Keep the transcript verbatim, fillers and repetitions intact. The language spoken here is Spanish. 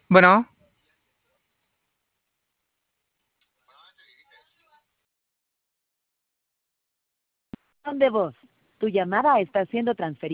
Bueno, De voz. Tu llamada está siendo transferida.